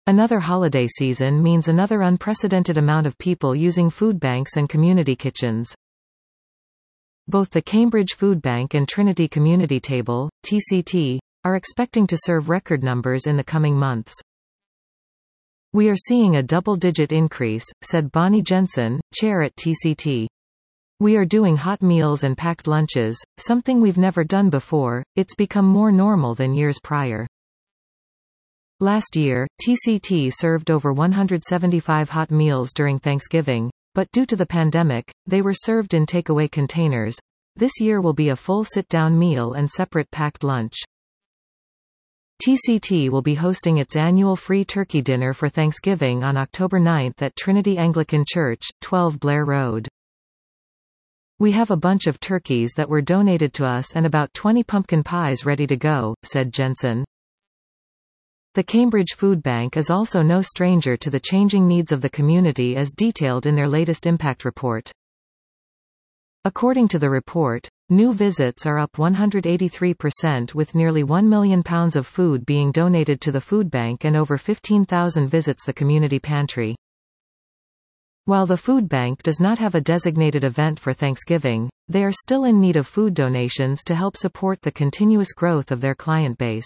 Another holiday season means another unprecedented amount of people using food banks and community kitchens. Both the Cambridge Food Bank and Trinity Community Table, TCT, are expecting to serve record numbers in the coming months. "We are seeing a double-digit increase," said Bonnie Jensen, chair at TCT. "We are doing hot meals and packed lunches, something we've never done before. It's become more normal than years prior." Last year, TCT served over 175 hot meals during Thanksgiving, but due to the pandemic, they were served in takeaway containers. This year will be a full sit-down meal and separate packed lunch. TCT will be hosting its annual free turkey dinner for Thanksgiving on October 9 at Trinity Anglican Church, 12 Blair Road. "We have a bunch of turkeys that were donated to us and about 20 pumpkin pies ready to go," said Jensen. The Cambridge Food Bank is also no stranger to the changing needs of the community as detailed in their latest impact report. According to the report, new visits are up 183% with nearly £1 million of food being donated to the food bank and over 15,000 visits the community pantry. While the food bank does not have a designated event for Thanksgiving, they are still in need of food donations to help support the continuous growth of their client base.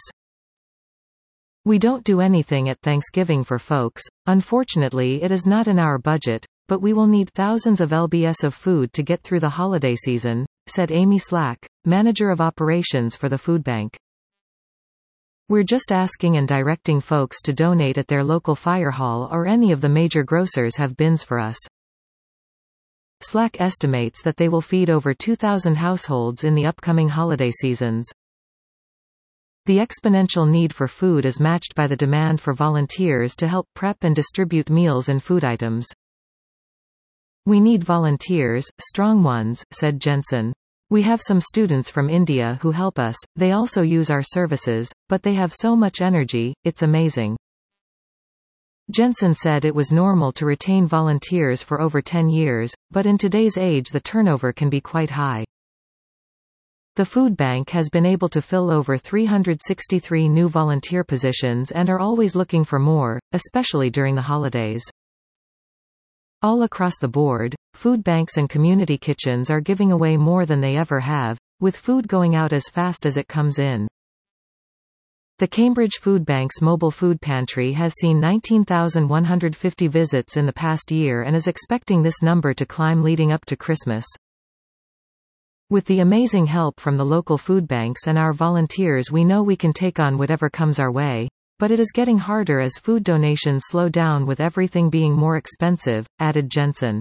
"We don't do anything at Thanksgiving for folks, unfortunately it is not in our budget, but we will need thousands of lbs of food to get through the holiday season," said Amy Slack, manager of operations for the food bank. "We're just asking and directing folks to donate at their local fire hall or any of the major grocers have bins for us." Slack estimates that they will feed over 2,000 households in the upcoming holiday seasons. The exponential need for food is matched by the demand for volunteers to help prep and distribute meals and food items. "We need volunteers, strong ones," said Jensen. "We have some students from India who help us, they also use our services, but they have so much energy, it's amazing." Jensen said it was normal to retain volunteers for over 10 years, but in today's age the turnover can be quite high. The food bank has been able to fill over 363 new volunteer positions and are always looking for more, especially during the holidays. All across the board, food banks and community kitchens are giving away more than they ever have, with food going out as fast as it comes in. The Cambridge Food Bank's mobile food pantry has seen 19,150 visits in the past year and is expecting this number to climb leading up to Christmas. "With the amazing help from the local food banks and our volunteers, we know we can take on whatever comes our way. But it is getting harder as food donations slow down with everything being more expensive," added Jensen.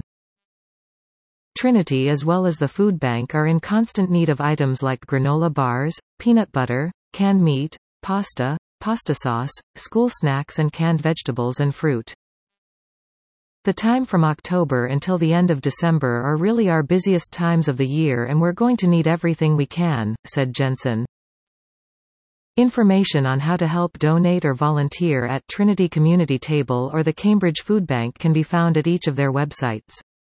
Trinity as well as the food bank are in constant need of items like granola bars, peanut butter, canned meat, pasta, pasta sauce, school snacks and canned vegetables and fruit. "The time from October until the end of December are really our busiest times of the year and we're going to need everything we can," said Jensen. Information on how to help donate or volunteer at Trinity Community Table or the Cambridge Food Bank can be found at each of their websites.